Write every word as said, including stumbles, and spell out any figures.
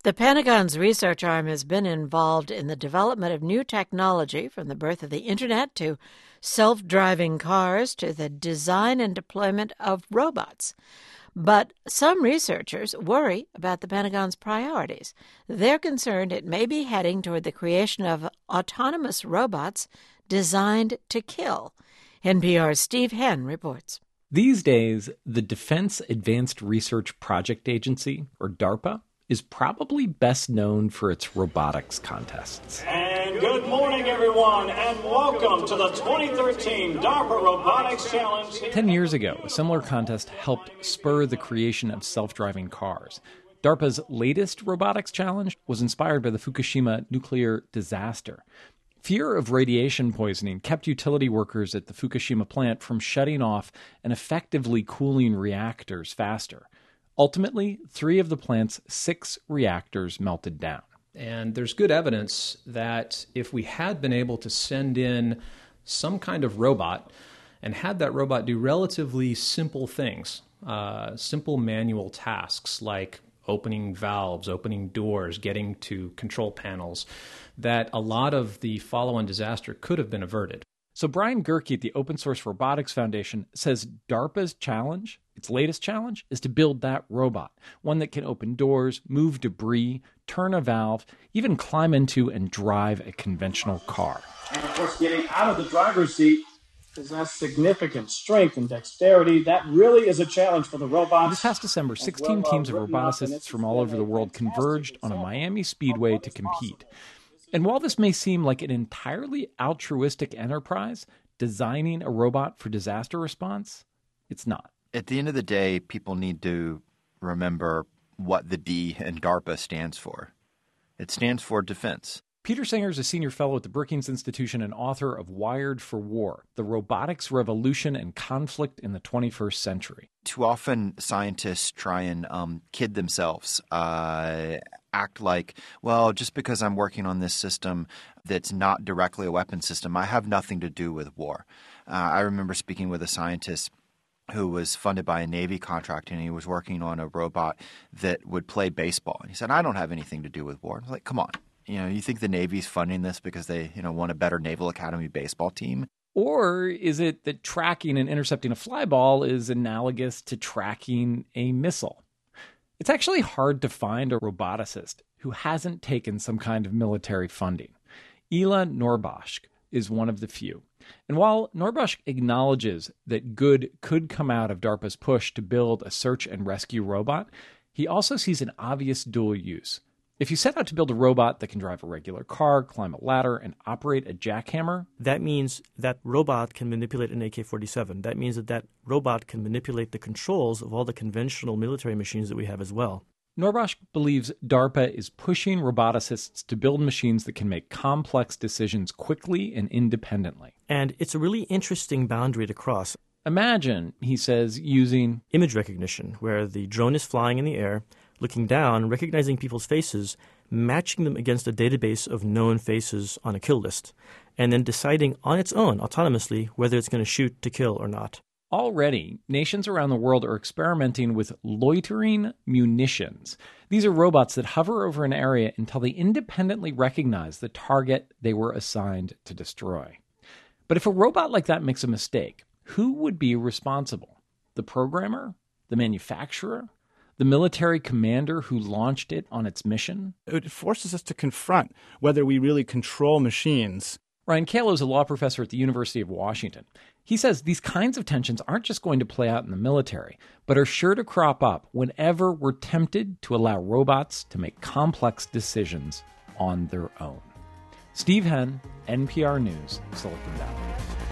The Pentagon's research arm has been involved in the development of new technology, from the birth of the Internet to self-driving cars to the design and deployment of robots. But some researchers worry about the Pentagon's priorities. They're concerned it may be heading toward the creation of autonomous robots designed to kill. N P R's Steve Henn reports. These days, the Defense Advanced Research Project Agency, or DARPA, is probably best known for its robotics contests. And good morning, everyone, and welcome to the twenty thirteen DARPA Robotics Challenge. Ten years ago, a similar contest helped spur the creation of self-driving cars. DARPA's latest robotics challenge was inspired by the Fukushima nuclear disaster. Fear of radiation poisoning kept utility workers at the Fukushima plant from shutting off and effectively cooling reactors faster. Ultimately, three of the plant's six reactors melted down. And there's good evidence that if we had been able to send in some kind of robot and had that robot do relatively simple things, uh, simple manual tasks like opening valves, opening doors, getting to control panels, that a lot of the follow-on disaster could have been averted. So Brian Gerke at the Open Source Robotics Foundation says DARPA's challenge, its latest challenge, is to build that robot, one that can open doors, move debris, turn a valve, even climb into and drive a conventional car. And of course, getting out of the driver's seat possess significant strength and dexterity. That really is a challenge for the robots. This past December, sixteen teams of roboticists from all over the world converged on a Miami Speedway to compete. And while this may seem like an entirely altruistic enterprise, designing a robot for disaster response, it's not. At the end of the day, people need to remember what the D in DARPA stands for. It stands for defense. Peter Singer is a senior fellow at the Brookings Institution and author of Wired for War, The Robotics Revolution and Conflict in the twenty-first Century. Too often scientists try and um, kid themselves, uh, act like, well, just because I'm working on this system that's not directly a weapon system, I have nothing to do with war. Uh, I remember speaking with a scientist who was funded by a Navy contract, and he was working on a robot that would play baseball. And he said, I don't have anything to do with war. I was like, come on. You know, you think the Navy's funding this because they, you know, want a better Naval Academy baseball team? Or is it that tracking and intercepting a fly ball is analogous to tracking a missile? It's actually hard to find a roboticist who hasn't taken some kind of military funding. Ela Norbosch is one of the few. And while Norbosch acknowledges that good could come out of DARPA's push to build a search and rescue robot, he also sees an obvious dual use. If you set out to build a robot that can drive a regular car, climb a ladder, and operate a jackhammer, that means that robot can manipulate an A K forty-seven. That means that that robot can manipulate the controls of all the conventional military machines that we have as well. Norbosch believes DARPA is pushing roboticists to build machines that can make complex decisions quickly and independently. And it's a really interesting boundary to cross. Imagine, he says, using image recognition, where the drone is flying in the air, looking down, recognizing people's faces, matching them against a database of known faces on a kill list, and then deciding on its own, autonomously, whether it's going to shoot to kill or not. Already, nations around the world are experimenting with loitering munitions. These are robots that hover over an area until they independently recognize the target they were assigned to destroy. But if a robot like that makes a mistake, who would be responsible? The programmer? The manufacturer? The military commander who launched it on its mission? It forces us to confront whether we really control machines. Ryan Calo is a law professor at the University of Washington. He says these kinds of tensions aren't just going to play out in the military, but are sure to crop up whenever we're tempted to allow robots to make complex decisions on their own. Steve Henn, N P R News, Silicon Valley.